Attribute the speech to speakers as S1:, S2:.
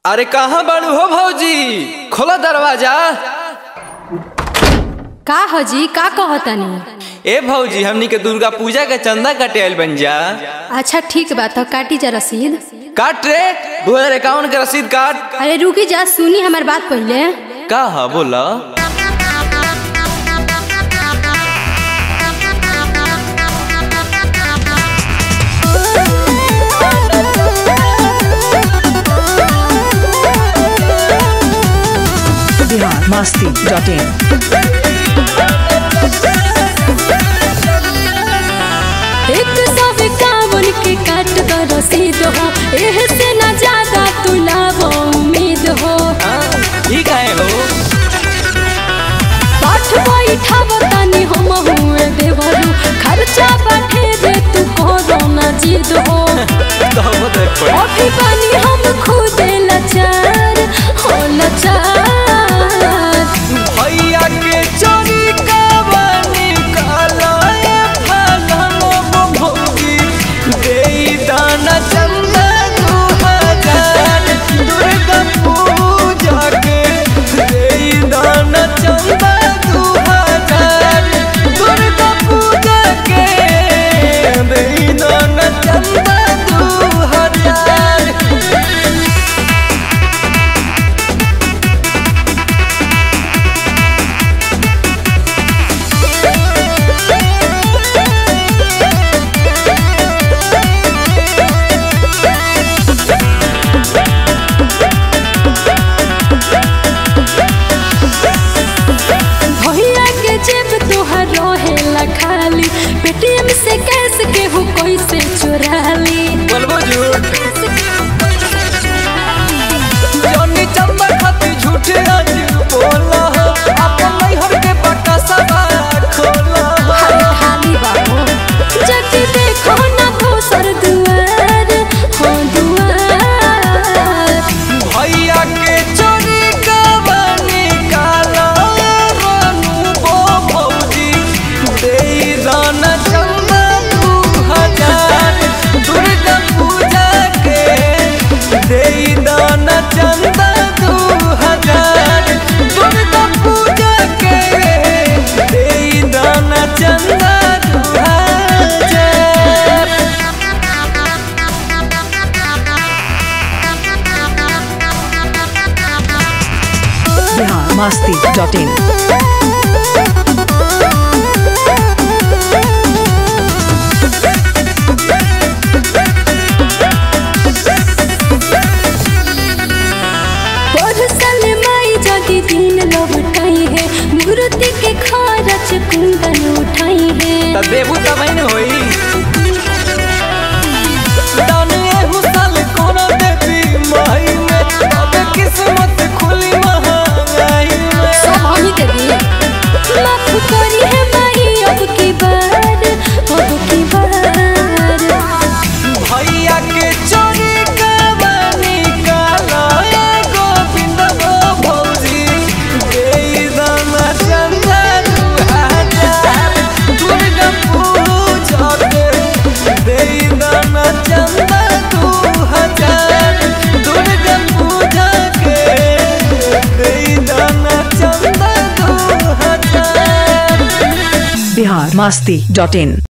S1: अरे कहाँ बाड़ू हो भौजी, खोला दरवाजा।
S2: का हजी का कहतनी?
S1: ए भौजी, हमनी के दुर्गा पूजा के चंदा कटे आइल बन जा।
S2: अच्छा ठीक बा, तो काटी जा रसीद।
S1: काट रे, 2051 के रसीद काट।
S2: अरे रुकी जा, सुनी हमार बात पहले।
S1: का है बोला।
S3: masti.in
S2: एक सौ 51 के काट दो रसीद हो, एह से ना ज्यादा तू लाभ उम्मीद हो।
S1: ठीक है हो
S2: पाठ बैठा बतानी हम हुए देवरू, खर्चा बैठे दे तू कोरोना जिद हो। अभी पानी हम खुद लाचार हो लाचार।
S1: भैया के चोरी का बनी काला भौजी, दे दाना चंदा 2000 दुर्गा पूजा के, दे दाना चंदा 2000 दुर्गा पूजा के, दे दाना चंदा 2000।
S2: खाली पेटीएम से कैश के हो कोई से चुरा ली।
S1: बोलबो झूठ जोनी चंबा खाती झूठ आज बोला, अपन नैहर के पट्टा सब खोला।
S2: खाली बाबू जब देखो ना भूसर दुआर हो दुआर।
S1: भैया के चोरी का बनी काला बनू भौजी, दे दाना चंदा 2000 दुर्गा पूजा के, दे दाना चंदा 2000 दुर्गा पूजा के, दे दाना चंदा 2000।
S3: masti.in
S2: दिन लौटाई है, मूर्ति के खर्च कुंदन उठाई है।
S1: देबू तब होई दाने हुसल कोनो देवी माई में, तब किस्मत खुली महंगाई में।
S2: सब हमी दे दी, माफ करी है माई अब की बार, अब की बार।
S1: भैया के चोरी का बनी काला गोविंद भौजी, दे दाना चंदा 2000 दुर्गा पूजा के, दे दाना चंदा 2000 दुर्गा पूजा के, दे दाना चंदा 2000।
S3: masti.in